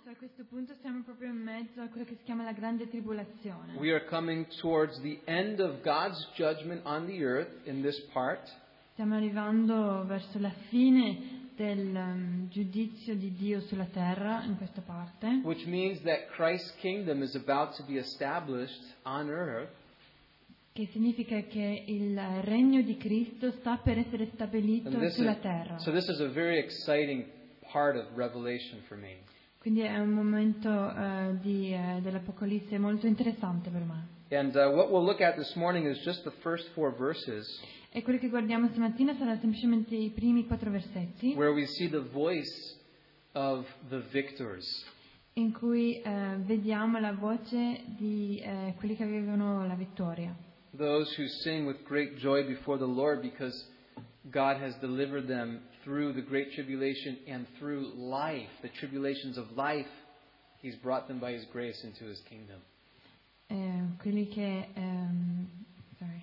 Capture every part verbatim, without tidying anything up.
a questo punto siamo proprio in mezzo a quello che si chiama la grande tribolazione. We are coming towards the end of God's judgment on the earth in this part. Stiamo arrivando verso la fine del um, giudizio di Dio sulla terra in questa parte. Which means that Christ's kingdom is about to be established on earth. Che significa che il regno di Cristo sta per essere stabilito sulla is, terra. so this is a very exciting part of Revelation for me. Quindi è un momento uh, di, uh, dell'Apocalisse molto interessante per me. And uh, what we'll look at this morning is just the first four verses. E quello che guardiamo stamattina sarà semplicemente i primi quattro versetti. Where we see the voice of the victors. In cui uh, vediamo la voce di uh, quelli che avevano la vittoria. Those who sing with great joy before the Lord because God has delivered them through the great tribulation and through life, the tribulations of life, He's brought them by His grace into His kingdom. Eh, quelli che um, sorry.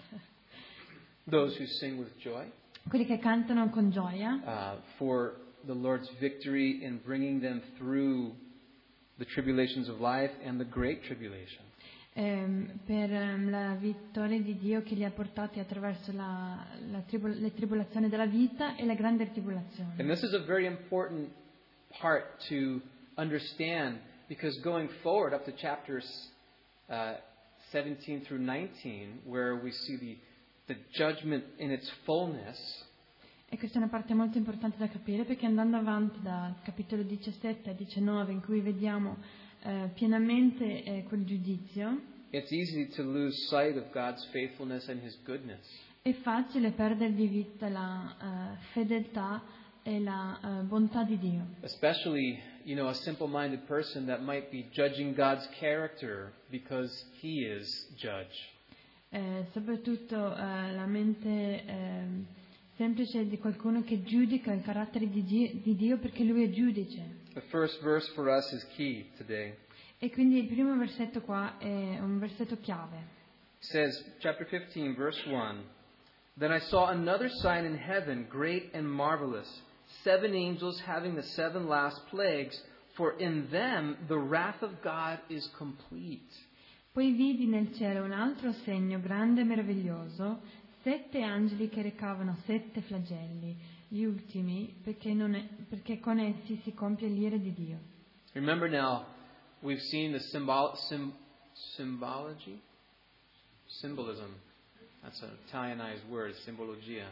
Those who sing with joy. Quelli che cantano con gioia. Uh, for the Lord's victory in bringing them through the tribulations of life and the great tribulation. Um, per um, la vittoria di Dio che li ha portati attraverso la, la tribol- le tribolazioni della vita e la grande tribolazione. And this is a very important part to understand because going forward up to chapters uh, seventeen through nineteen, where we see the, the judgment in its fullness. E questa è una parte molto importante da capire perché andando avanti dal capitolo diciassette a diciannove in cui vediamo Uh, pienamente eh, quel giudizio. It's easy to lose sight of God's faithfulness and His goodness. È facile perdere di vista la uh, fedeltà e la uh, bontà di Dio. Especially, you know, a simple-minded person that might be judging God's character because He is judge. Eh, soprattutto uh, la mente eh, semplice di qualcuno che giudica il carattere di Dio, di Dio perché Lui è giudice. The first verse for us is key today. E quindi il primo versetto qua è un versetto chiave. It says, chapter fifteen, verse one, Then I saw another sign in heaven, great and marvelous, seven angels having the seven last plagues, for in them the wrath of God is complete. Poi vidi nel cielo un altro segno grande e meraviglioso, sette angeli che recavano sette flagelli. Gli ultimi, perché, non è, perché con essi si compie l'ira di Dio. Remember now, we've seen the symbol, sim, symbology, symbolism. That's an Italianized word, simbologia.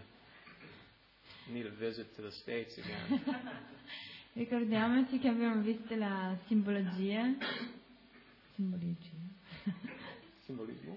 I need a visit to the States again. Ricordiamoci che abbiamo visto la simbologia. Simbologia. Simbolismo.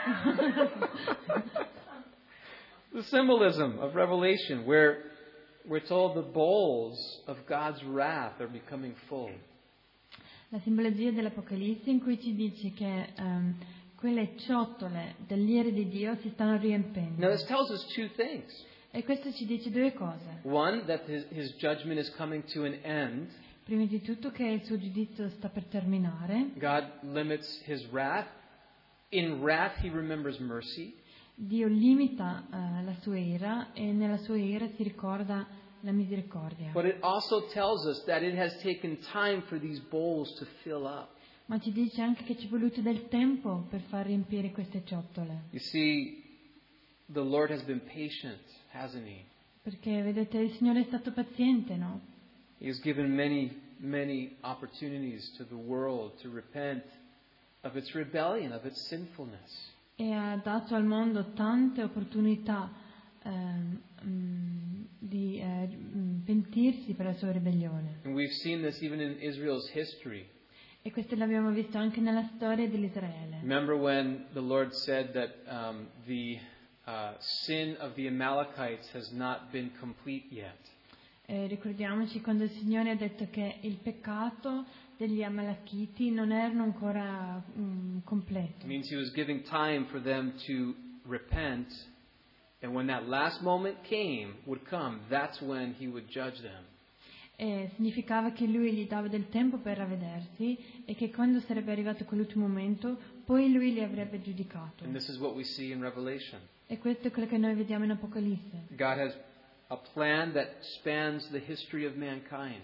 The symbolism of Revelation, where we're told the bowls of God's wrath are becoming full. La simbologia dell'Apocalisse in cui ci dice che um, quelle ciotole dell'ira di Dio si stanno riempendo. Now this tells us two things. E questo ci dice due cose. One, that his, his judgment is coming to an end. Prima di tutto che il suo giudizio sta per terminare. God limits His wrath. In wrath He remembers mercy. Dio limita uh, la sua ira e nella sua ira si ricorda la misericordia. But it also tells us that it has taken time for these bowls to fill up. Ma ci dice anche che ci è voluto del tempo per far riempire queste ciotole. You see, the Lord has been patient, hasn't He? Perché vedete, il Signore è stato paziente, no? He has given many, many opportunities to the world to repent of its rebellion, of its sinfulness. E ha dato al mondo tante opportunità ehm, mh, di eh, pentirsi per la sua ribellione. And we've seen this even in Israel's history. E questo l'abbiamo visto anche nella storia dell'Israele. Remember when the Lord said that um, the uh, sin of the Amalekites has not been complete yet. Eh, ricordiamoci quando il Signore ha detto che il peccato degli Amalekiti non erano ancora um, completo. It means He was giving time for them to repent, and when that last moment came, would come, that's when He would judge them. E significava che Lui gli dava del tempo per ravvedersi e che quando sarebbe arrivato quell'ultimo momento, poi Lui li avrebbe giudicato. And this is what we see in Revelation. E questo è quello che noi vediamo in Apocalisse. God has a plan that spans the history of mankind.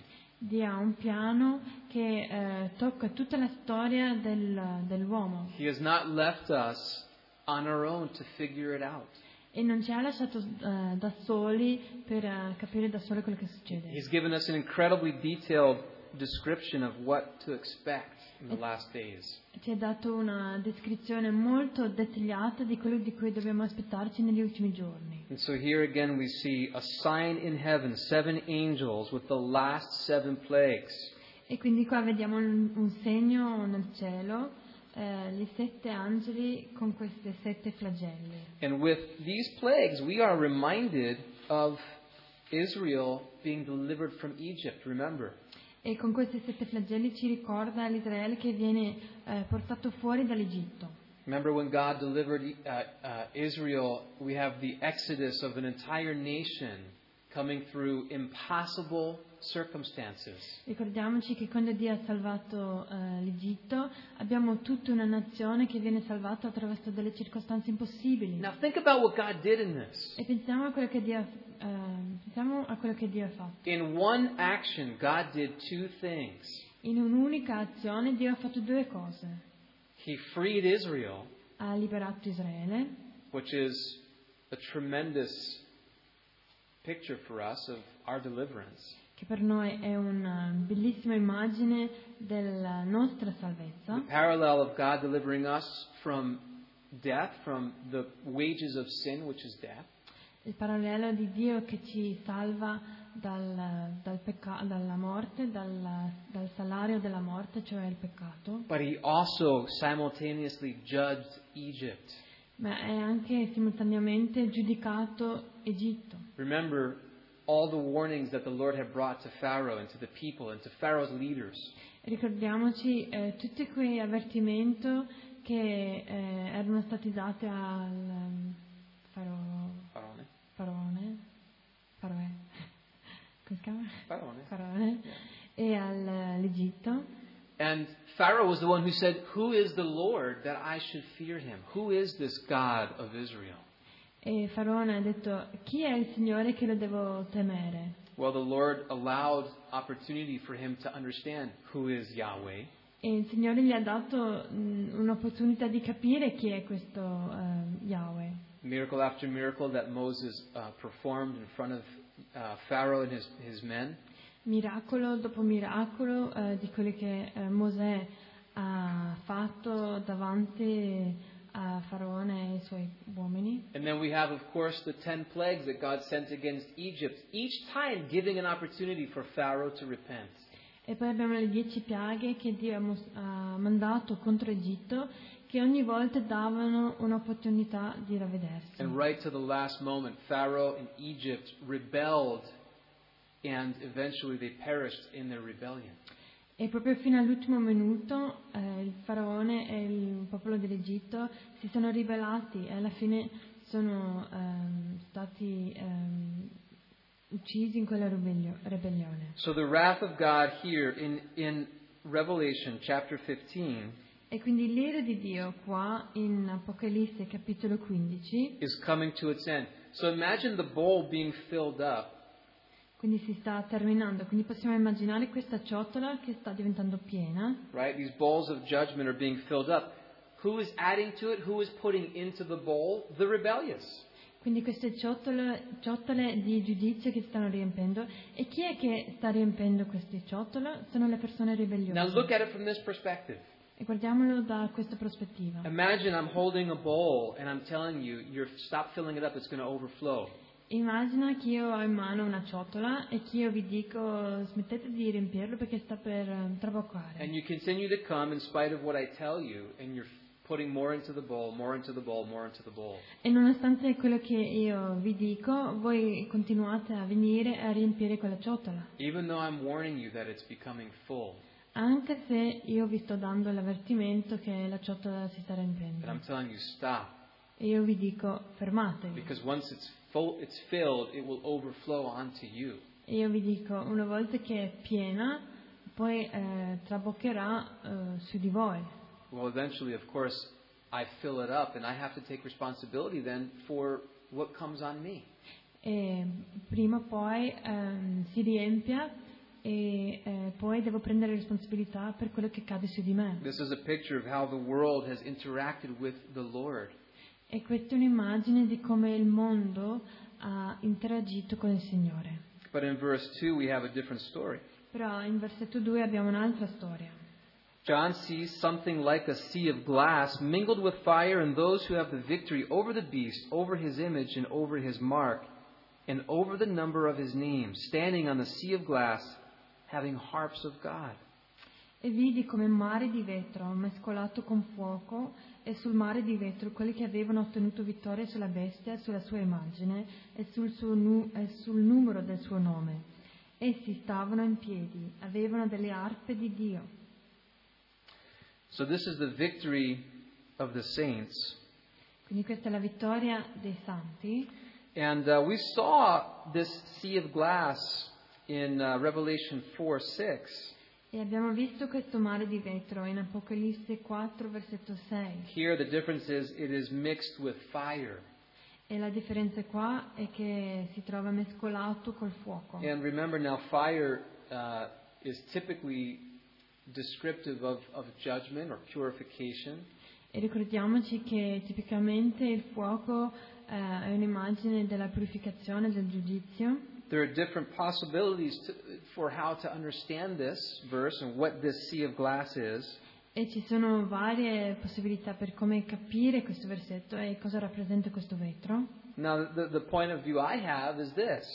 Dio ha un piano che eh, tocca tutta la storia del, dell'uomo He has not left us on our own to figure it out. e non ci ha lasciato eh, da soli per eh, capire da soli quello che succede. He's given us an incredibly detailed description of what to expect in the last days. Ci ha dato una descrizione molto dettagliata di quello di cui dobbiamo aspettarci negli ultimi giorni. And so here again we see a sign in heaven, seven angels with the last seven plagues. E quindi qua vediamo un, un segno nel cielo, eh, gli sette angeli con questi sette flagelli. And with these plagues we are reminded of Israel being delivered from Egypt, remember? E con questi sette flagelli ci ricorda l'Israele che viene eh, portato fuori dall'Egitto. Remember when God delivered uh, uh, Israel, we have the exodus of an entire nation coming through impossible circumstances. Ricordiamoci che quando Dio ha salvato eh, l'Egitto abbiamo tutta una nazione che viene salvata attraverso delle circostanze impossibili. Now think about what God did in this. E pensiamo a quello che Dio, eh, pensiamo a quello che Dio ha fatto. In one action, God did two things. In un'unica azione Dio ha fatto due cose. He freed Israel, Ha liberato Israele, which is a tremendous picture for us of our deliverance. che per noi è una bellissima immagine della nostra salvezza. The parallel of God delivering us from death, from the wages of sin, which is death. Il parallelo di Dio che ci salva dal, dal pecca- dalla morte, dal, dal salario della morte, cioè il peccato. But He also simultaneously judged Egypt. Ma è anche simultaneamente giudicato Egitto. Remember all the warnings that the Lord had brought to Pharaoh and to the people and to Pharaoh's leaders. Ricordiamoci eh, tutti quei avvertimenti che eh, erano stati dati al um, faro, Faraone. faraone, faroè, come si chiama? Faraone. Faraone, e al- all'Egitto. And Pharaoh was the one who said, "Who is the Lord that I should fear him? Who is this God of Israel?" E Faraone ha detto: chi è il Signore che lo devo temere? Well, the Lord allowed opportunity for him to understand who is Yahweh. E il Signore gli ha dato mh, un'opportunità di capire chi è questo eh, Yahweh. Miracle after miracle that Moses uh, performed in front of uh, Pharaoh and his, his men. Miracolo dopo miracolo eh, di quelli che eh, Mosè ha fatto davanti a Faraone e ai suoi uomini. And then we have, of course, the ten plagues that God sent against Egypt, each time giving an opportunity for Pharaoh to repent. E poi abbiamo le dieci piaghe che Dio ha, mos- ha mandato contro Egitto, che ogni volta davano un'opportunità di ravvedersi. And right to the last moment, Pharaoh and Egypt rebelled, and eventually they perished in their rebellion. E proprio fino all'ultimo minuto eh, il faraone e il popolo dell'Egitto si sono ribellati e alla fine sono ehm, stati ehm, uccisi in quella ribellio- ribellione. So the wrath of God here in, in Revelation chapter fifteen E quindi l'ira di Dio qua in Apocalisse capitolo quindici, is coming to its end. So imagine the bowl being filled up. quindi si sta terminando, quindi possiamo immaginare questa ciotola che sta diventando piena. Right? These bowls of judgment are being filled up. Who is adding to it? Who is putting into the bowl? The rebellious. Quindi queste ciotole, ciotole di giudizio che si stanno riempendo. E chi è che sta riempendo queste ciotole? Sono le persone ribelliose. Now look at it from this perspective. E guardiamolo da questa prospettiva. Imagine I'm holding a bowl and I'm telling you, you're stop filling it up, it's going to overflow. Immagina che io ho in mano una ciotola e che io vi dico smettete di riempirlo perché sta per eh, traboccare. And you continue to come in spite of what I tell you, and you're putting more into the bowl, more into the bowl, more into the bowl. E nonostante quello che io vi dico, voi continuate a venire a riempire quella ciotola. Even though I'm warning you that it's becoming full, Anche se io vi sto dando l'avvertimento che la ciotola si sta that riempendo. I'm telling you stop. E io vi dico fermatevi. Because once it's full, it's filled, it will overflow onto you. E io vi dico, una volta che è piena, poi eh, traboccherà eh, su di voi. Well, eventually, of course, I fill it up, and I have to take responsibility then for what comes on me. E prima o poi ehm, si riempia e eh, poi devo prendere responsabilità per quello che cade su di me. This is a picture of how the world has interacted with the Lord. E questa è un'immagine di come il mondo ha interagito con il Signore. But in verse two we have a different story. Però in versetto due abbiamo un'altra storia. John sees something like a sea of glass mingled with fire, and those who have the victory over the beast, over his image, and over his mark, and over the number of his name, standing on the sea of glass, having harps of God. E vidi come mare di vetro mescolato con fuoco, e sul mare di vetro quelli che avevano ottenuto vittoria sulla bestia, sulla sua immagine e sul, suo nu- e sul numero del suo nome. Essi stavano in piedi, avevano delle arpe di Dio. So this is the victory of the saints. Quindi questa è la vittoria dei santi. And uh, we saw this sea of glass in uh, Revelation four six. E abbiamo visto questo mare di vetro in Apocalisse quattro, versetto sei. Here the difference is it is mixed with fire. E la differenza qua è che si trova mescolato col fuoco. And remember now, fire uh, is typically descriptive of, of judgment or purification. E ricordiamoci che tipicamente il fuoco eh, è un'immagine della purificazione, del giudizio. There are different possibilities to, for how to understand this verse and what this sea of glass is. E ci sono varie possibilità per come capire questo versetto e cosa rappresenta questo vetro. Now, the, the point of view I have is this.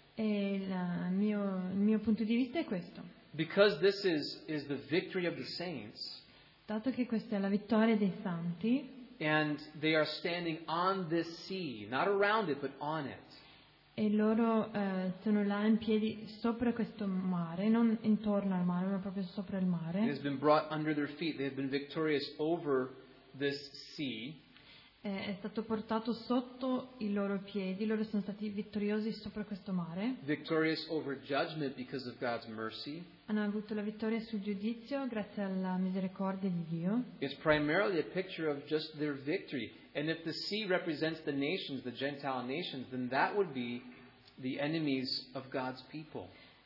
E il mio, il mio punto di vista è questo. Because this is, is the victory of the saints, Dato che questa è la vittoria dei santi, and they are standing on this sea, not around it, but on it. e loro eh, sono là in piedi sopra questo mare, non intorno al mare, ma proprio sopra il It mare. has been brought under their feet. They have been victorious over this sea. Eh, è stato portato sotto i loro piedi, loro sono stati vittoriosi sopra questo mare. Victorious over judgment because of God's mercy. Hanno avuto la vittoria sul giudizio grazie alla misericordia di Dio. It's primarily a picture of just their victory. And if the sea represents the nations, the Gentile nations, then that would be the enemies of God's people.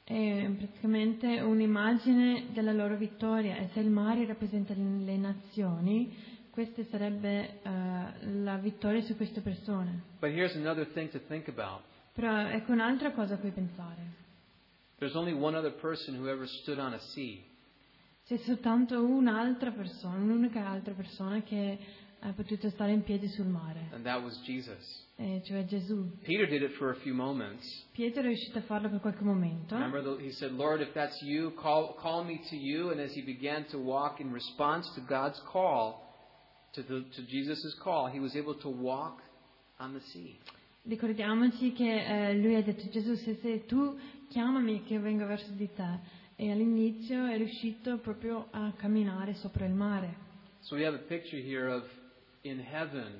È praticamente un'immagine della loro vittoria, e se il mare rappresenta le nazioni, questa sarebbe uh, la vittoria su queste persone. But here's another thing to think about. Però ecco un'altra cosa a cui pensare. There's only one other person who ever stood on a sea. C'è soltanto un'altra persona, un'unica altra persona che ha potuto stare in piedi sul mare, And that was Jesus. e cioè Gesù. Peter did it for a few moments. Pietro è riuscito a farlo per qualche momento. Remember, the, he said, Lord, if that's you, call, call me to you. And as he began to walk in response to God's call, to, the, to Jesus' call, he was able to walk on the sea. Ricordiamoci che eh, lui ha detto: Gesù, se sei tu, chiamami che io vengo verso di te. E all'inizio è riuscito proprio a camminare sopra il mare. So we have a picture here of, in heaven,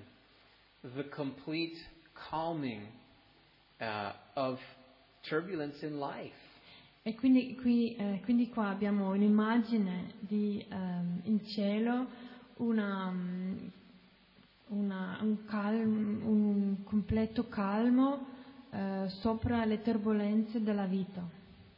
the complete calming uh, of turbulence in life. E quindi, qui, eh, quindi qua abbiamo un'immagine di ehm, in cielo una, una, un, calmo, un completo calmo eh, sopra le turbolenze della vita.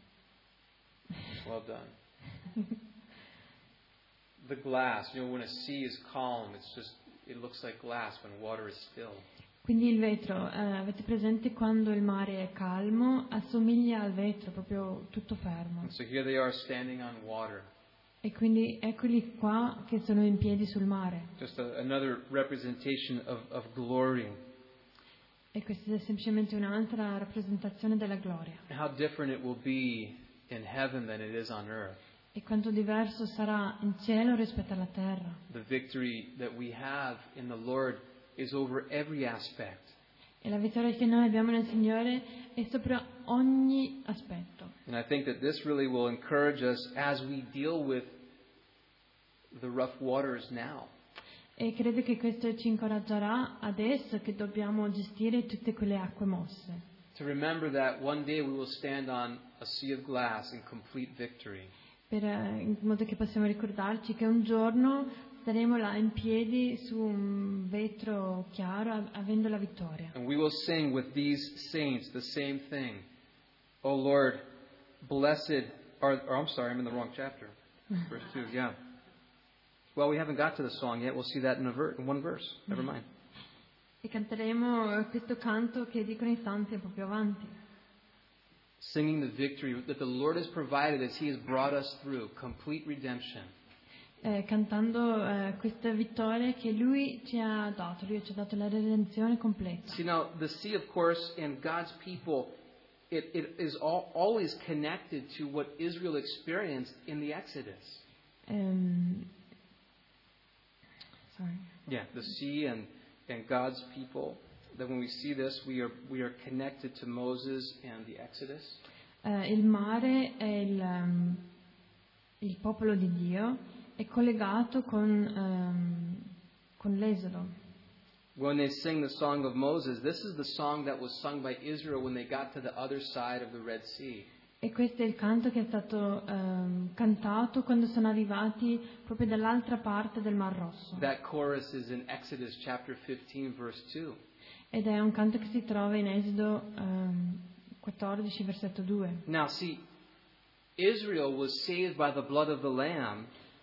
Well done. The glass, you know, when a sea is calm, it's just, it looks like glass when water is still. Quindi il vetro, eh, avete presente quando il mare è calmo? Assomiglia al vetro, proprio tutto fermo. And so here they are standing on water. E quindi eccoli qua che sono in piedi sul mare. Just a, another representation of, of glory. E questa è semplicemente un'altra rappresentazione della gloria. And how different it will be in heaven than it is on earth. E quanto diverso sarà in cielo rispetto alla terra. The victory that we have in the Lord is over every aspect. E la vittoria che noi abbiamo nel Signore è sopra ogni aspetto. And I think that this really will encourage us as we deal with the rough waters now. E credo che questo ci incoraggerà adesso che dobbiamo gestire tutte quelle acque mosse. To remember that one day we will stand on a sea of glass in complete victory. Per, eh, in modo che possiamo ricordarci che un giorno staremo là in piedi su un vetro chiaro av- avendo la vittoria. And we will sing with these saints the same thing. O Lord, blessed or, or I'm sorry, I'm in the wrong chapter. Verse two, yeah. Well, we haven't got to the song yet. We'll see that in, a ver- in one verse. Never mind. E canteremo questo canto che dicono i santi un po' più avanti. Singing the victory that the Lord has provided as He has brought us through. Complete redemption. Eh, cantando eh, questa vittoria che Lui ci ha dato. Lui ci ha dato la redenzione completa. See, now, the sea, of course, and God's people, it, it is all, always connected to what Israel experienced in the Exodus. Um, sorry. Yeah, the sea and, and God's people. That when we see this, we are we are connected to Moses and the Exodus. Eh, il mare è il, um, il popolo di Dio, è collegato con, um, con l'Esodo. When they sing the song of Moses, this is the song that was sung by Israel when they got to the other side of the Red Sea. E questo è il canto che è stato um, cantato quando sono arrivati proprio dall'altra parte del Mar Rosso. That chorus is in Exodus chapter fifteen, verse two. Ed è un canto che si trova in Esodo um, quattordici, versetto due. Now, see, Israel was saved by the blood of the Lamb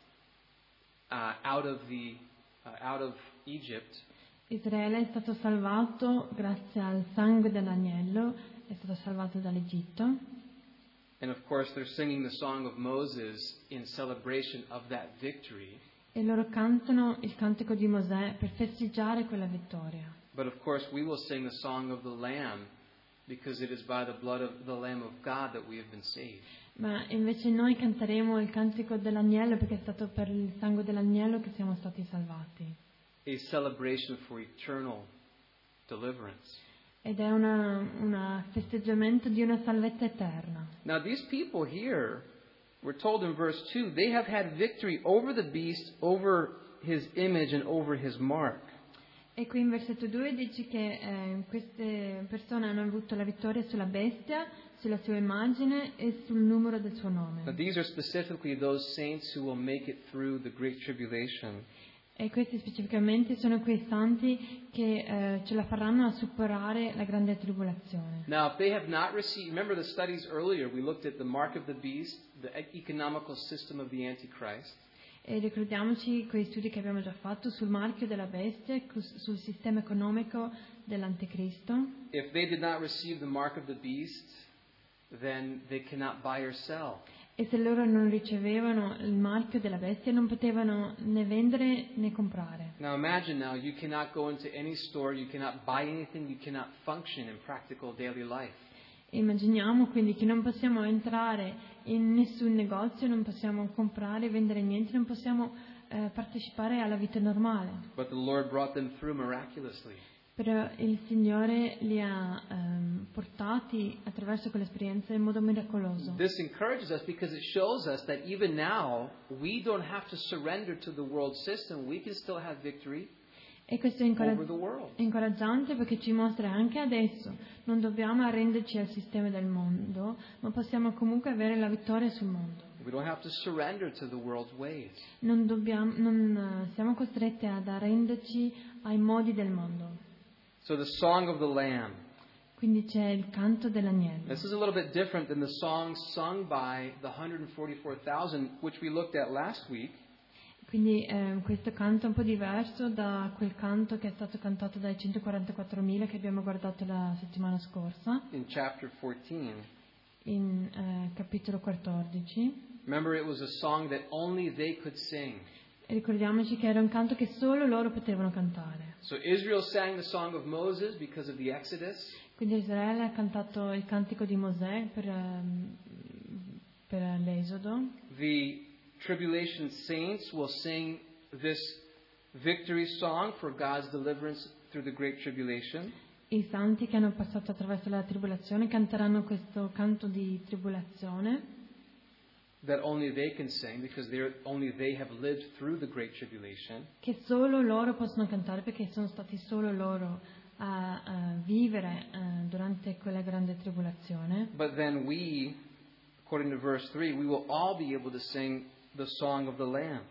uh, out of the uh, out of Egypt. Israele è stato salvato grazie al sangue dell'agnello, è stato salvato dall'Egitto. And of course, they're singing the song of Moses in celebration of that victory. E loro cantano il cantico di Mosè per festeggiare quella vittoria. But of course, we will sing the song of the Lamb because it is by the blood of the Lamb of God that we have been saved. Ma invece noi canteremo il cantico dell'agnello perché è stato per il sangue dell'agnello che siamo stati salvati. A celebration for eternal deliverance. Ed è una, una festeggiamento di una salvezza eterna. Now, these people here, we're told in verse two, they have had victory over the beast, over his image, and over his mark. E qui in versetto due dice che eh, queste persone hanno avuto la vittoria sulla bestia, sulla sua immagine e sul numero del suo Now, nome. these are specifically those saints who will make it through the Great Tribulation. E questi specificamente sono quei santi che eh, ce la faranno a superare la grande tribolazione. Now, if they have not received, remember the studies earlier, we looked at the mark of the beast, the economical system of the Antichrist. E ricordiamoci quei studi che abbiamo già fatto sul marchio della bestia, cus- sul sistema economico dell'anticristo. If they did not receive the mark of the beast, then they cannot buy or sell. E se loro non ricevevano il marchio della bestia non potevano né vendere né comprare. Now imagine now, you cannot go into any store, you cannot buy anything, you cannot function in practical daily life. Immaginiamo quindi che non possiamo entrare in nessun negozio, non possiamo comprare, vendere niente, non possiamo eh, partecipare alla vita normale. But the Lord brought them through miraculously. Però il Signore li ha ehm, portati attraverso quell'esperienza in modo miracoloso. This encourages us because it shows us that even now, we don't have to surrender to the world system. We can still have victory E questo è incoragg- over the world. è incoraggiante perché ci mostra anche adesso, non dobbiamo arrenderci al sistema del mondo, ma possiamo comunque avere la vittoria sul mondo. We don't have to surrender to the world's ways. Non, dobbiamo, non eh, siamo costretti ad arrenderci ai modi del mondo. So the song of the Lamb. Quindi c'è il canto dell'agnello. This is a little bit different than the song sung by the one hundred forty-four thousand, which we looked at last week. Quindi eh, questo canto è un po' diverso da quel canto che è stato cantato dai centoquarantaquattromila che abbiamo guardato la settimana scorsa, In chapter fourteen. in eh, capitolo quattordici. Remember, it was a song that only they could sing. E ricordiamoci che era un canto che solo loro potevano cantare. So Israel sang the song of Moses because of the Exodus. Quindi Israele ha cantato il cantico di Mosè per, ehm, per l'Esodo. The tribulation saints will sing this victory song for God's deliverance through the Great Tribulation. I santi che hanno passato attraverso la tribolazione canteranno questo canto di tribolazione That only they can sing because they're, only they have lived through the Great Tribulation. che solo loro possono cantare perché sono stati solo loro a, a vivere eh, durante quella grande tribolazione. But then we, according to verse three, we will all be able to sing the song of the Lamb.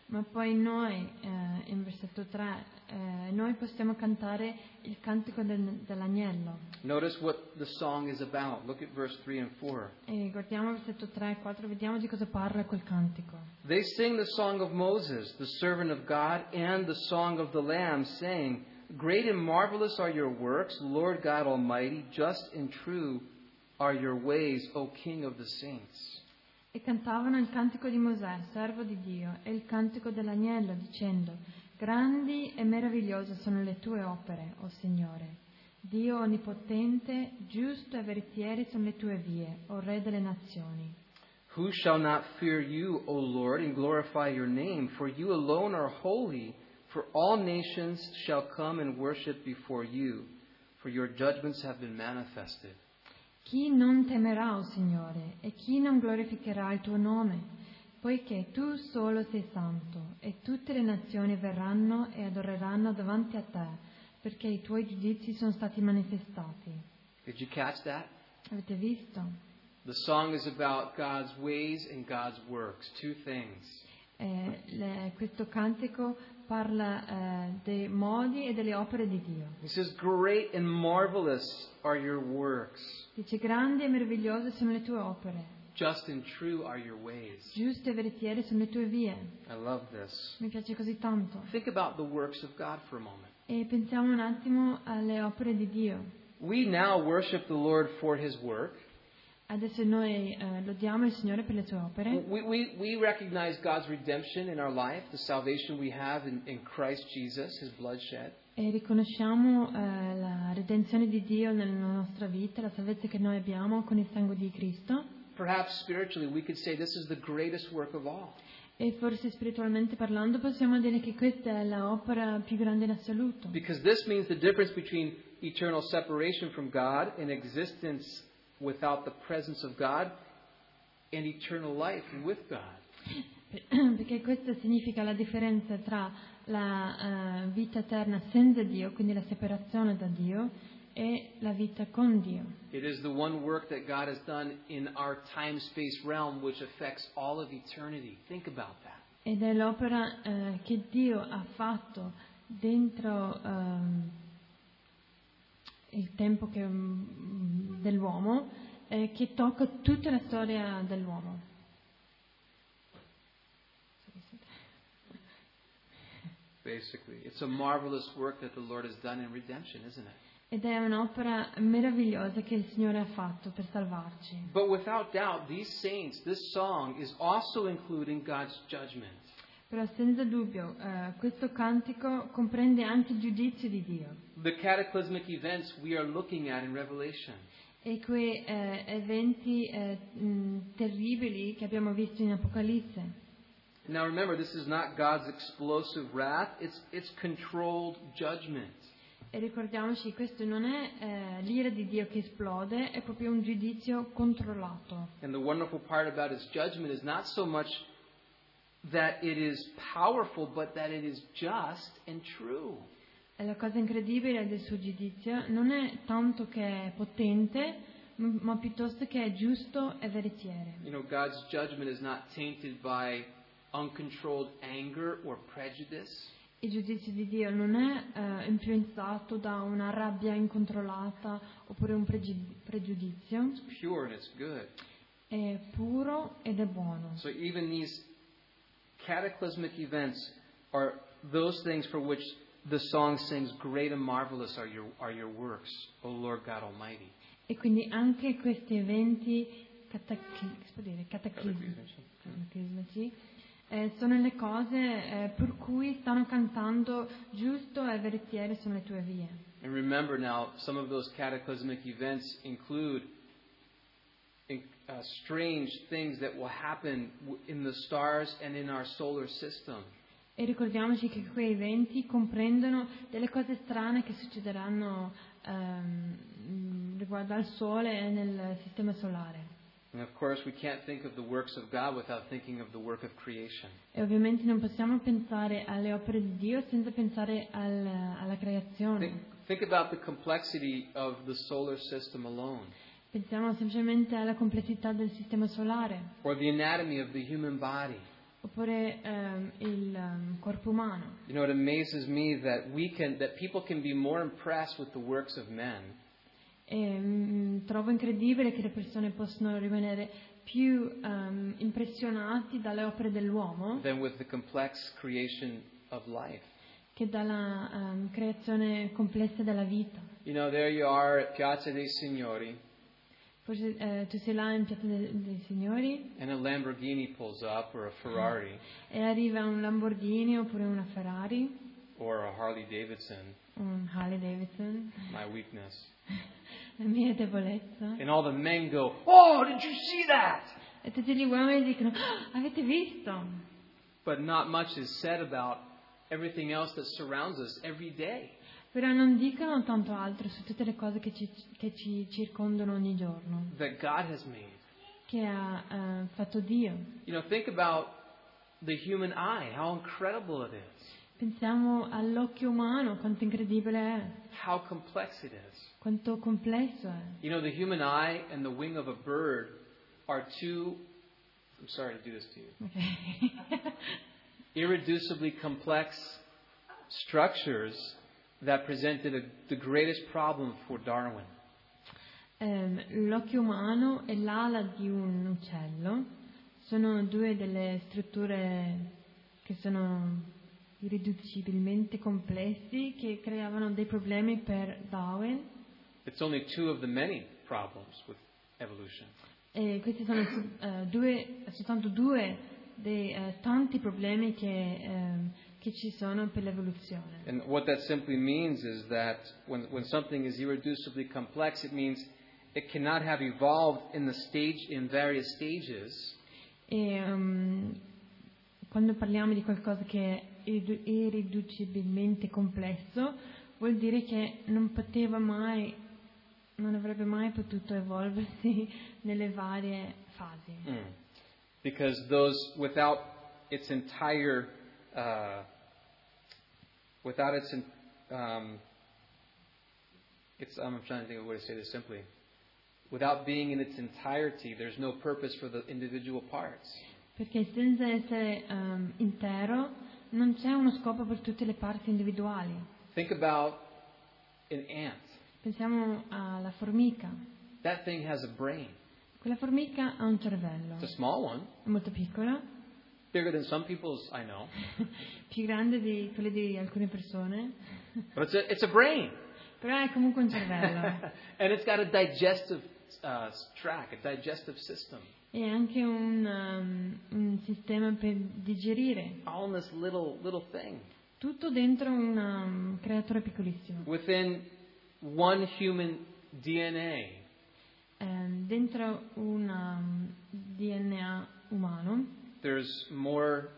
Ma poi noi, eh, in versetto tre, eh, noi possiamo cantare il cantico del, dell'agnello. Notice what the song is about. Look at verse three and four. E guardiamo versetto tre e quattro, vediamo di cosa parla quel cantico. They sing the song of Moses, the servant of God, and the song of the Lamb, saying, Great and marvelous are your works, Lord God Almighty, just and true are your ways, O King of the saints. E cantavano il cantico di Mosè, servo di Dio, e il cantico dell'agnello, dicendo, Grandi e meravigliose sono le tue opere, o Signore. Dio onnipotente, giusto e veritieri sono le tue vie, o Re delle nazioni. Who shall not fear you, O Lord, and glorify your name? For you alone are holy, for all nations shall come and worship before you, for your judgments have been manifested. Chi non temerà, o Signore, e chi non glorificherà il tuo nome? Poiché tu solo sei santo, e tutte le nazioni verranno e adoreranno davanti a te, perché i tuoi giudizi sono stati manifestati. Did you catch that? Avete visto? The song is about God's ways and God's works, two things. Eh, le, questo cantico parla eh, dei modi e delle opere di Dio. He says, Great and marvelous are your works. Dice, grandi e meravigliose sono le tue opere, Just and true are your ways. giuste e veritiere sono le tue vie. I love this. Mi piace così tanto. Think about the works of God for a moment. E pensiamo un attimo alle opere di Dio. We now worship the Lord for His work. Adesso noi eh, lodiamo il Signore per le sue opere. We, we, we recognize God's redemption in our life, the salvation we have in, in Christ Jesus, His blood shed. E riconosciamo eh, la redenzione di Dio nella nostra vita, la salvezza che noi abbiamo con il sangue di Cristo. Perhaps spiritually we could say this is the greatest work of all. E forse spiritualmente parlando possiamo dire che questa è l'opera più grande in assoluto. Because this means the difference between eternal separation from God and existence without the presence of God and eternal life with God. Perché questo significa la differenza tra la uh, vita eterna senza Dio, quindi la separazione da Dio, e la vita con Dio. It is the one work that God has done in our time-space realm which affects all of eternity. Think about that. Ed è l'opera uh, che Dio ha fatto dentro um, il tempo che, um, dell'uomo, eh, che tocca tutta la storia dell'uomo. Basically, it's a marvelous work that the Lord has done in redemption, isn't it? Ed è un'opera meravigliosa che il Signore ha fatto per salvarci. But without doubt, these saints, this song is also including God's judgment. Però senza dubbio eh, questo cantico comprende anche il giudizio di Dio. The cataclysmic events we are looking at in Revelation. E quei eh, eventi eh, mh, terribili che abbiamo visto in Apocalisse. Now remember, this is not God's explosive wrath, it's, it's controlled judgment. E ricordiamoci, questo non è eh, l'ira di Dio che esplode, è proprio un giudizio controllato. And the wonderful part about His judgment is not so much that it is powerful, but that it is just and true. E la cosa incredibile del suo giudizio non è tanto che è potente, ma piuttosto che è giusto e veritiere. You know, God's judgment is not tainted by uncontrolled anger or prejudice. Il giudizio di Dio non è eh, influenzato da una rabbia incontrollata oppure un pregiu- pregiudizio. It's pure and it's good. È puro ed è buono. So even these cataclysmic events are those things for which the song sings, Great and marvelous are your, are your works, O Lord God Almighty. E quindi anche questi eventi catacli- si può dire, cataclismi- cataclismici eh, sono le cose eh, per cui stanno cantando giusto e veritiere sono le tue vie. And remember now, some of those cataclysmic events include in, uh, strange things that will happen w- in the stars and in our solar system. E ricordiamoci che quei eventi comprendono delle cose strane che succederanno ehm, riguardo al Sole e nel sistema solare. And of course, we can't think of the works of God without thinking of the work of creation. E ovviamente non possiamo pensare alle opere di Dio senza pensare al, alla creazione. Think, think about the complexity of the solar system alone, Pensiamo semplicemente alla complessità del sistema solare, or the anatomy of the human body. oppure ehm, il ehm, corpo umano. You know, it amazes me that we can, that people can be more impressed with the works of men E, mm, trovo incredibile che le persone possano rimanere più ehm, impressionati dalle opere dell'uomo than with the complex creation of life. che dalla ehm, creazione complessa della vita. You know, there you are at Piazza dei Signori, Forse eh, tu sei là in Piazza de- dei Signori and a Lamborghini pulls up, or a Ferrari, e arriva un Lamborghini oppure una Ferrari, or a Harley Davidson, un Harley Davidson, my weakness. la mia debolezza. And all the men go, "Oh, did you see that?" E tutti gli uomini dicono, "Ah, avete visto?" But not much is said about everything else that surrounds us every day. Però non dicono tanto altro su tutte le cose che ci, che ci circondano ogni giorno, That God has made. che ha eh, fatto Dio. You know, think about the human eye, how incredible it is, Pensiamo all'occhio umano, quanto incredibile è, how complex it is. quanto complesso è. You know, the human eye and the wing of a bird are two, I'm sorry to do this to you, Ok. irreducibly complex structures that presented a, the greatest problem for Darwin. Ehm, l'occhio umano e l'ala di un uccello sono due delle strutture che sono irriducibilmente complessi che creavano dei problemi per Darwin. It's only two of the many problems with evolution. E questi sono eh, due, soltanto due dei eh, tanti problemi che, ehm, che ci sono per l'evoluzione. And what that simply means is that when, when something is irreducibly complex, it means it cannot have evolved in the stage, in various stages, E um, quando parliamo di qualcosa che è irridu- irriducibilmente complesso, vuol dire che non poteva mai, non avrebbe mai potuto evolversi nelle varie fasi. Mm. Because those, without its entire, uh, without its, in- um, it's, I'm trying to think of a way to say this simply. Without being in its entirety, there's no purpose for the individual parts. Perché senza essere um, intero non c'è uno scopo per tutte le parti individuali. Think about an ant. Pensiamo alla formica. That thing has a brain. Quella formica ha un cervello, It's a small one, è molto piccola, bigger than some people's I know, più grande di quelle di alcune persone, but it's a, it's a brain. però è comunque un cervello. And it's got a digestive uh, tract, a digestive system. E anche un, um, un sistema per digerire. All in this little little thing. Tutto dentro un um, creatore piccolissimo. Within one human D N A, Ehm, dentro un um, D N A umano there's more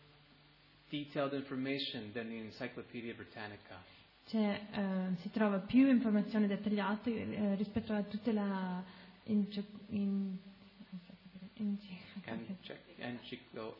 detailed information than the Encyclopedia Britannica. c'è, eh, si trova più informazioni dettagliate eh, rispetto a tutta la ince- in- inci- Encyc- enciclo-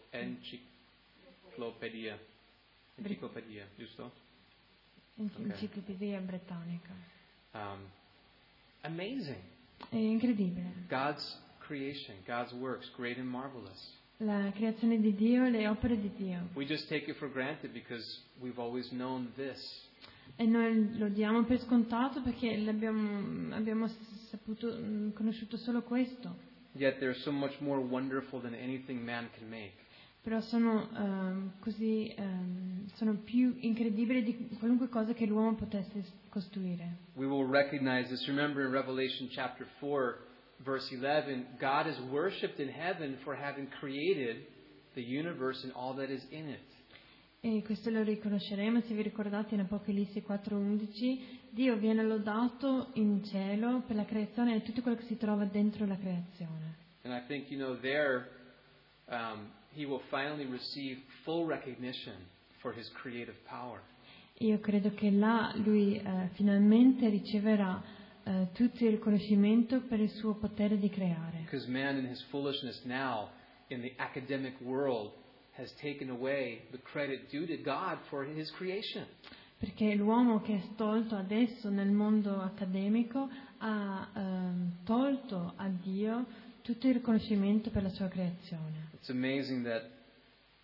Enciclopedia. Enciclopedia, giusto? enci- Ok. enciclopedia britannica. Um, amazing. È incredibile. God's creation, God's works, great and marvelous. La creazione di Dio e le opere di Dio. We just take it for granted because we've always known this. E noi lo diamo per scontato perché l'abbiamo, abbiamo saputo, mh, conosciuto solo questo. Yet they're so much more wonderful than anything man can make. Però sono ehm, così, ehm, sono più incredibili di qualunque cosa che l'uomo potesse costruire. We will recognize this. Remember in Revelation chapter four, verse eleven, God is worshipped in heaven for having created the universe and all that is in it. E questo lo riconosceremo se vi ricordate in Apocalisse quattro undici. Dio viene lodato in cielo per la creazione e tutto quello che si trova dentro la creazione. And I think, you know, there um, he will finally receive full recognition for his creative power. Io credo che là lui eh, finalmente riceverà eh, tutto il riconoscimento per il suo potere di creare. Because man in his foolishness now in the academic world has taken away the credit due to God for his creation. Perché l'uomo che è stolto adesso nel mondo accademico ha ehm, tolto a Dio tutto il riconoscimento per la sua creazione. It's amazing that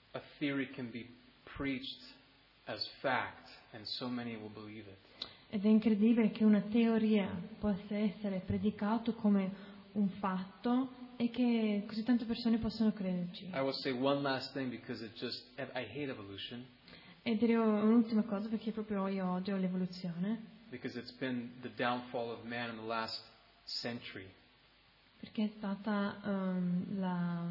a theory can be preached as fact and so many will believe it. Ed è incredibile che una teoria possa essere predicato come un fatto e che così tante persone possono crederci. I will say one last thing because it just I hate evolution. E dirò un'ultima cosa perché proprio io odio l'evoluzione. Because it's been the downfall of man in the last century. Perché è stata um, la,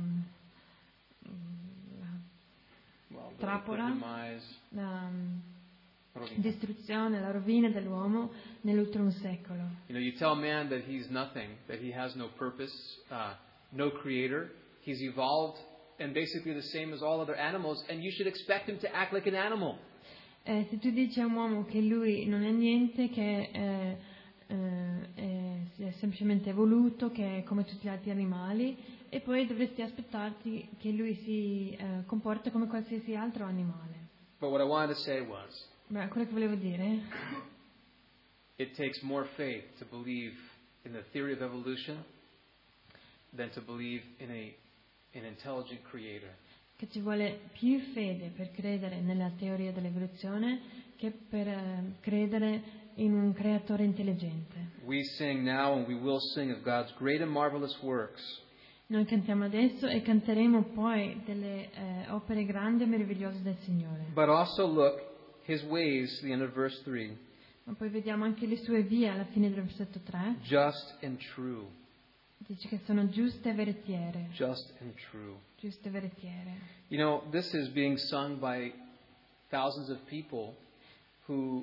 la Well, the, trappola, the demise, la um, rovina. distruzione, la rovina dell'uomo nell'ultimo secolo. You know, you tell man that he's nothing, that he has no purpose, uh, no creator. He's evolved and basically the same as all other animals, and you should expect him to act like an animal. Eh, se tu dici a un uomo che lui non è niente, che eh, eh, è, è semplicemente evoluto, che è come tutti gli altri animali, e poi dovresti aspettarti che lui si eh, comporta come qualsiasi altro animale. But what I wanted to say was, Beh, quello che volevo dire, it takes more faith to believe in the theory of evolution than to believe in a, an intelligent creator. che ci vuole più fede per credere nella teoria dell'evoluzione che per eh, credere in un creatore intelligente. We sing now and we will sing of God's great and marvelous works. Noi cantiamo adesso e canteremo poi delle eh, opere grandi e meravigliose del Signore. But also look, His ways, the end of verse three, Ma poi vediamo anche le sue vie alla fine del versetto tre. just and true. Dice che sono giuste e veritiere. Just and true. Giuste e veritiere. You know, this is being sung by thousands of people who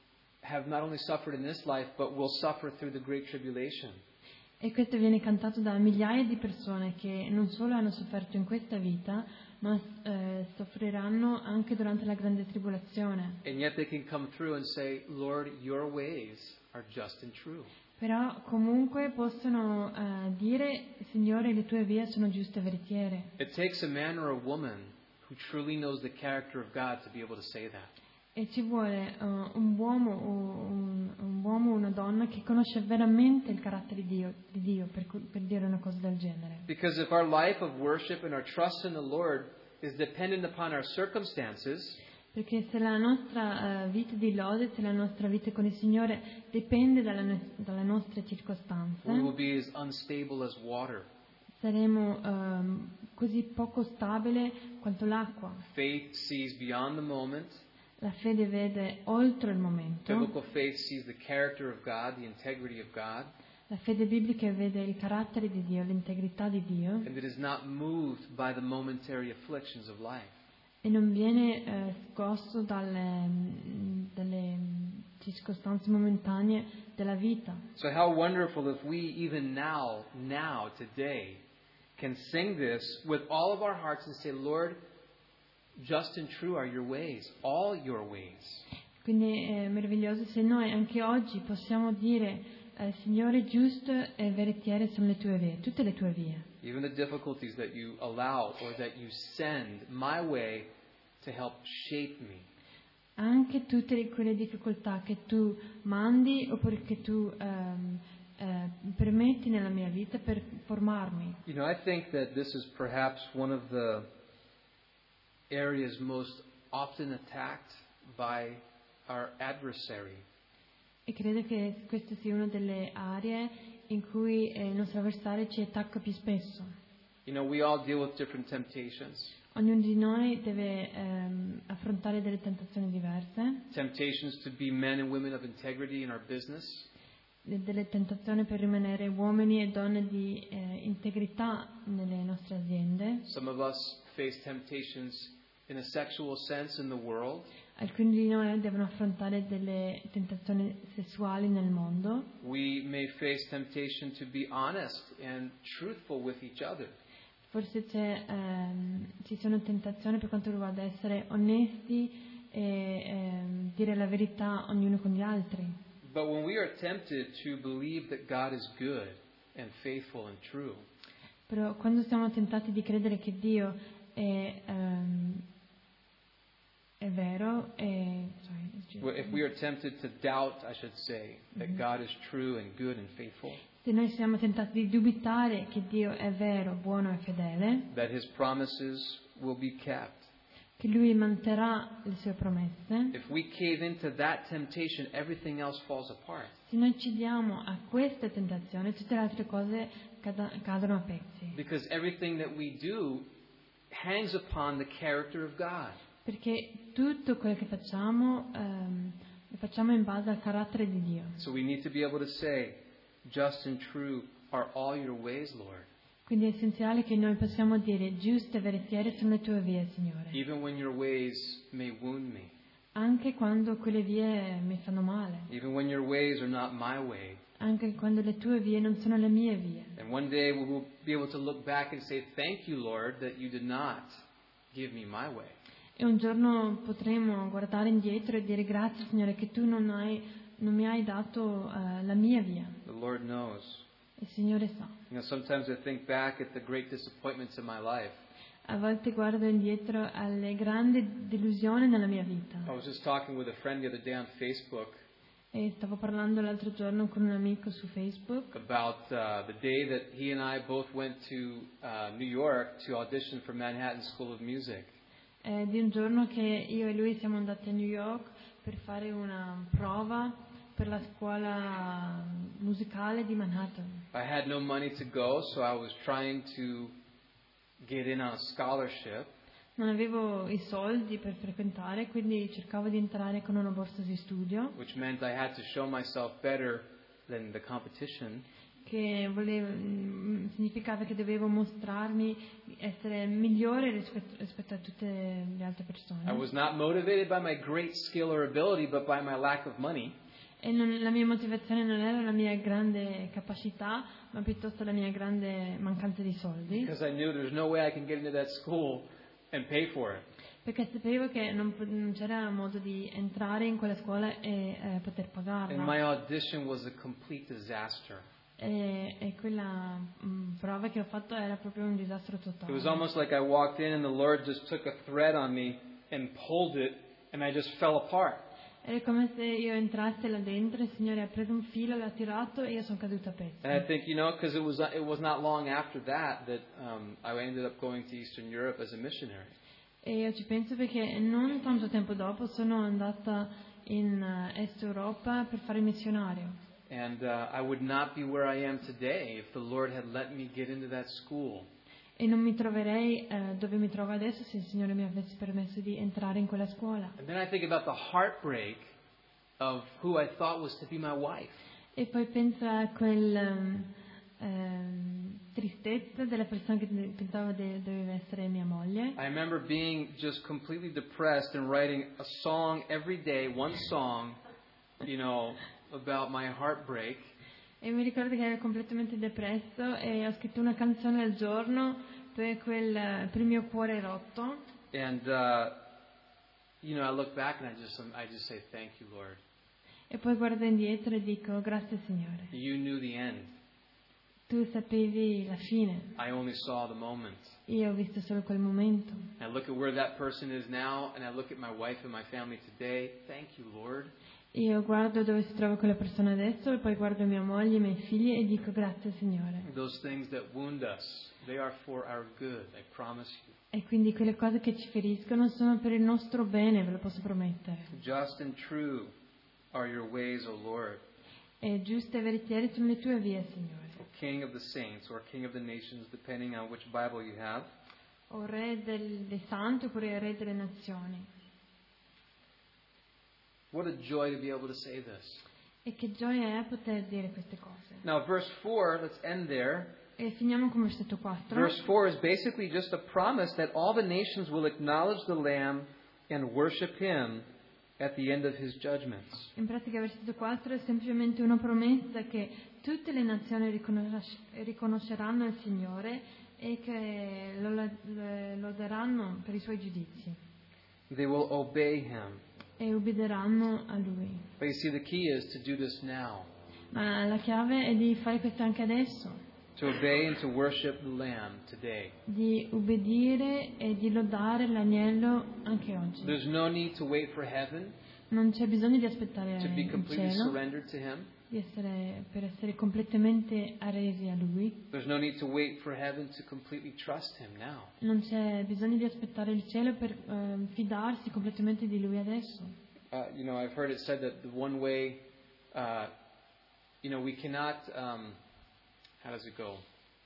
have not only suffered in this life, but will suffer through the Great Tribulation. E questo viene cantato da migliaia di persone che non solo hanno sofferto in questa vita, ma eh, soffriranno anche durante la grande tribolazione. And yet they can come through and say, Lord, your ways are just and true. Però comunque possono eh, dire, Signore, le tue vie sono giuste e veritiere. It takes a man or a woman who truly knows the character of God to be able to say that. E ci vuole uh, un uomo o un, un uomo o una donna che conosce veramente il carattere di Dio, di Dio per, per dire una cosa del genere. Because if our life of worship and our trust in the Lord is dependent upon our circumstances, Perché se la nostra uh, vita di lode, se la nostra vita con il Signore dipende dalla no- dalle nostre circostanze, we will be as unstable as water. saremo um, così poco stabile quanto l'acqua. Faith sees beyond the moment. La fede vede oltre il momento. Biblical faith sees the character of God, the integrity of God, La fede biblica vede il carattere di Dio, l'integrità di Dio, and it is not moved by the momentary afflictions of life. e non viene eh, scosso dalle, mm, dalle circostanze momentanee della vita. So how wonderful if we even now, now, today, can sing this with all of our hearts and say, Lord, just and true are your ways, all your ways. Quindi è meraviglioso se noi anche oggi possiamo dire, eh, Signore, giusto e veritiere sono le tue vie, tutte le tue vie. Even the difficulties that you allow or that you send my way to help shape me. Anche tutte quelle difficoltà che tu mandi oppure che tu ehm, eh, permetti nella mia vita per formarmi. You know, I think that this is perhaps one of the areas most often attacked by our adversary. E credo che questa sia una delle aree in cui eh, il nostro avversario ci attacca più spesso. You know, we all deal with different temptations. Ognuno di noi deve ehm, affrontare delle tentazioni diverse, Temptations to be men and women of integrity in our business. de- delle tentazioni per rimanere uomini e donne di eh, integrità nelle nostre aziende. Some of us face temptations in a sexual sense in the world. Alcuni di noi devono affrontare delle tentazioni sessuali nel mondo. We may face temptation to be honest and truthful with each other. Forse c'è, ehm, ci sono tentazioni per quanto riguarda essere onesti e ehm, dire la verità ognuno con gli altri. But when we are tempted to believe that God is good and faithful and true, Però quando siamo tentati di credere che Dio è, ehm, è vero, e, sorry, it's just- if we are tempted to doubt, I should say, that God is true and good and faithful, se noi siamo tentati di dubitare che Dio è vero, buono e fedele, that His promises will be kept, che Lui manterrà le sue promesse. If we cave into that temptation, everything else falls apart. Se noi ci diamo a queste tentazioni, tutte le altre cose cada- cadono a pezzi. Because everything that we do hangs upon the character of God. Perché tutto quello che facciamo ehm, lo facciamo in base al carattere di Dio. So we need to be able to say, just and true are all your ways, Lord. Quindi è essenziale che noi possiamo dire giuste e veritiere sono le tue vie, Signore. Even when your ways may wound me. Anche quando quelle vie mi fanno male. Even when your ways are not my way. Anche quando le tue vie non sono le mie vie. And one day we will be able to look back and say, thank you, Lord, that you did not give me my way. E un giorno potremo guardare indietro e dire grazie, Signore, che tu non, hai, non mi hai dato uh, la mia via. The Lord knows. Il Signore sa. You know, sometimes I think back at the great disappointments in my life. A volte guardo indietro alle grandi delusioni nella mia vita. I was just talking with a friend the other day on Facebook E stavo parlando l'altro giorno con un amico su Facebook about uh, the day that he and I both went to uh, New York to audition for Manhattan School of Music. eh, di un giorno che io e lui siamo andati a New York per fare una prova per la scuola musicale di Manhattan. I had no money to go, so I was trying to get in on a scholarship. Non avevo i soldi per frequentare, quindi cercavo di entrare con una borsa di studio, Which meant I had to show myself better than the competition. che volevo, mm, significava che dovevo mostrarmi essere migliore rispetto, rispetto a tutte le altre persone. I was not motivated by my great skill or ability, but by my lack of money. E non, la mia motivazione non era la mia grande capacità, ma piuttosto la mia grande mancanza di soldi. Because I knew there's no way I can get into that school and pay for it. Perché sapevo che non, non c'era modo di entrare in quella scuola e eh, poter And pagarla. my audition was a complete disaster. E, e quella mh, prova che ho fatto era proprio un disastro totale. It was almost like I walked in and the Lord just took a thread on me and pulled it, and I just fell apart. Era come se io entrassi là dentro e il Signore ha preso un filo, l'ha tirato e io sono caduta a pezzi. And I think, you know, because it was it was not long after that that um, I ended up going to Eastern Europe as a missionary. E io ci penso perché non tanto tempo dopo sono andata in uh, Est Europa per fare il missionario. And uh, I would not be where I am today if the Lord had let me get into that school. E non mi troverei eh, dove mi trovo adesso se il Signore mi avesse permesso di entrare in quella scuola. And then I think about the heartbreak of who I thought was to be my wife. E poi penso a quel um, ehm, tristezza della persona che pensavo de- doveva essere mia moglie. I remember being just completely depressed and writing a song every day, one song, you know, about my heartbreak. E mi ricordo che ero completamente depresso e ho scritto una canzone al giorno per, quel, per il mio cuore rotto. And, uh, you know, I look back and I just, I just say, thank you, Lord. E poi guardo indietro e dico, grazie Signore. You knew the end. Tu sapevi la fine, I only saw the moment. io ho visto solo quel momento. I look at where that person is now, and I look at my wife and my family today. Thank you, Lord. Io guardo dove si trova quella persona adesso e poi guardo mia moglie, i miei figli e dico grazie Signore. Those things that wound us, they are for our good, I promise you. E quindi quelle cose che ci feriscono sono per il nostro bene, ve lo posso promettere. Just and true are your ways, O Lord, E giuste e veritiere sono le tue vie, Signore. O King of the saints or King of the nations, depending on which Bible you have. O Re del, dei santi oppure Re delle nazioni. What a joy to be able to say this. E che gioia è poter dire queste cose. Now, verse four, let's end there. E finiamo con versetto quattro. Verse four is basically just a promise that all the nations will acknowledge the Lamb and worship Him at the end of His judgments. In pratica versetto quattro è semplicemente una promessa che tutte le nazioni riconos- riconosceranno il Signore e che lo la- loderanno per i suoi giudizi They will obey Him. e ubbdiranno a Lui. But you see, the key is to do this now. Ma la chiave è di fare questo anche adesso, To obey and to worship the Lamb today. di ubbidire e di lodare l'agnello anche oggi. There's no need to wait for heaven Non c'è bisogno di aspettare to be il completely cielo surrendered to Him. di essere, per essere completamente arresi a Lui. There's no need to wait for heaven to completely trust Him now. Non c'è bisogno di aspettare il cielo per eh, fidarsi completamente di Lui adesso. Uh, you know, I've heard it said that the one way, uh, you know, we cannot, um, how does it go?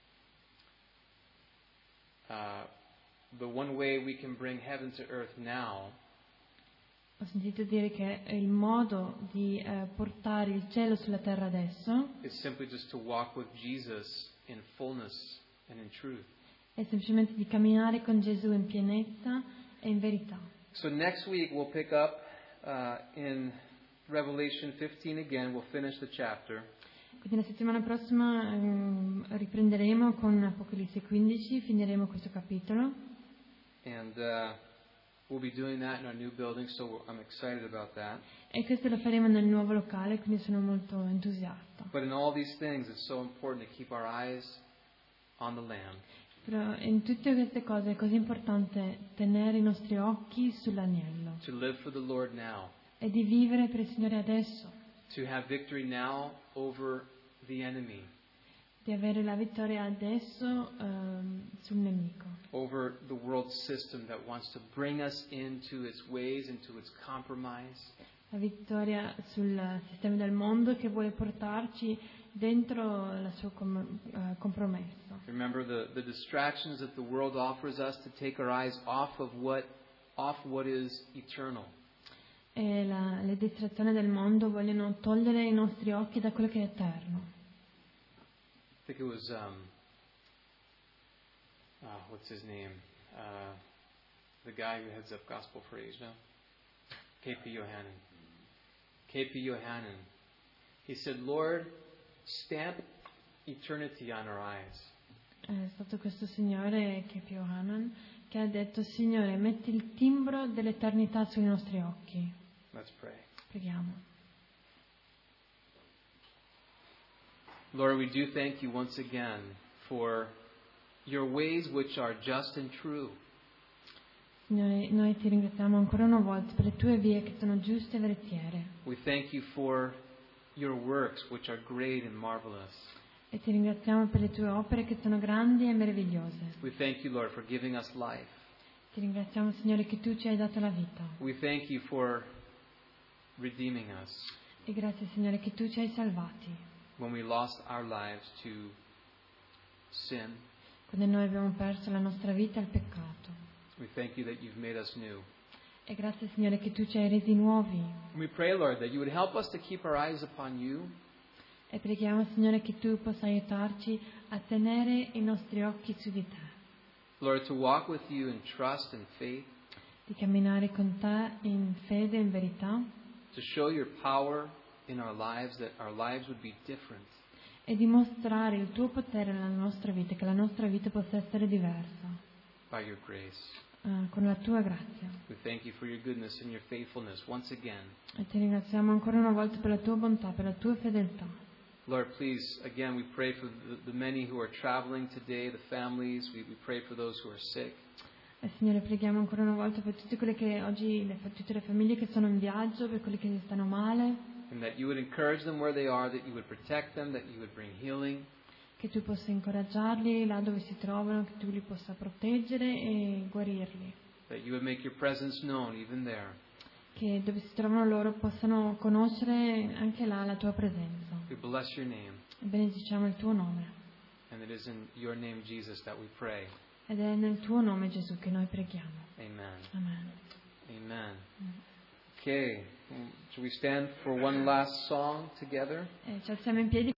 Uh, the one way we can bring heaven to earth now Ho sentito dire che il modo di eh, portare il cielo sulla terra adesso is simply just to walk with Jesus in fullness and in truth. è semplicemente di camminare con Gesù in pienezza e in verità. So next week we'll pick up uh, in Revelation fifteen again. We'll finish the chapter. Quindi la settimana prossima ehm, riprenderemo con Apocalisse quindici, finiremo questo capitolo. And uh, we'll be doing that in our new building, so I'm excited about that. E questo lo faremo nel nuovo locale, quindi sono molto entusiasta. But in all these things, it's so important to keep our eyes on the Lamb. Però in tutte queste cose è così importante tenere i nostri occhi sull'agnello To live for the Lord now. e di vivere per il Signore adesso, To have victory now over the enemy. di avere la vittoria adesso ehm, sul nemico, Over the world system that wants to bring us into its ways, into its compromise. la vittoria sul sistema del mondo che vuole portarci dentro il suo com- eh, compromesso. Remember the, the distractions that the world offers us to take our eyes off of what, off what is eternal. E la, le distrazioni del mondo vogliono togliere i nostri occhi da quello che è eterno. I think it was, um, uh, what's his name? Uh, the guy who heads up Gospel for Asia. K P Yohanan. K P Yohanan. He said, Lord, stamp eternity on our eyes. È stato questo signore, K P Yohanan, che ha detto: Signore, metti il timbro dell'eternità sui nostri occhi. Let's pray. Preghiamo. Lord, we do thank you once again for your ways which are just and true. Signore, noi ti ringraziamo ancora una volta per le tue vie che sono giuste e veritiere. We thank you for your works which are great and marvelous. E ti ringraziamo per le tue opere che sono grandi e meravigliose. We thank you, Lord, for giving us life. Ti ringraziamo, Signore, che tu ci hai dato la vita. We thank you for redeeming us E grazie, Signore, che tu ci hai salvati. when we lost our lives to sin. Quando noi abbiamo perso la nostra vita al peccato. We thank you that you've made us new. E grazie, Signore, che tu ci hai resi nuovi. And we pray, Lord, that you would help us to keep our eyes upon you. E preghiamo, Signore, che tu possa aiutarci a tenere i nostri occhi su di te. Lord, to walk with you in trust and faith. Di camminare con te in fede e in verità. To show your power in our lives, that our lives would be different. E dimostrare il tuo potere nella nostra vita, che la nostra vita possa essere diversa. By your grace. Uh, con la tua grazia. We thank you for your goodness and your faithfulness once again. E ti ringraziamo ancora una volta per la tua bontà, per la tua fedeltà. Lord, please, again, we pray for the, the many who are traveling today, the families. We, we pray for those who are sick. E Signore, preghiamo ancora una volta per tutte quelle che oggi, le, per tutte le famiglie che sono in viaggio, per quelle che stanno male. And that you would encourage them where they are, that you would protect them, that you would bring healing. Che tu possa incoraggiarli là dove si trovano, che tu li possa proteggere e guarirli. That you would make your presence known even there. Che dove si trovano loro possano conoscere anche là la tua presenza. We bless your name. E benediciamo il tuo nome. And it is in your name, Jesus, that we pray. Ed è nel tuo nome, Gesù, che noi preghiamo. Amen. Amen. Amen. Okay. Should we stand for one last song together? E ci alziamo in piedi.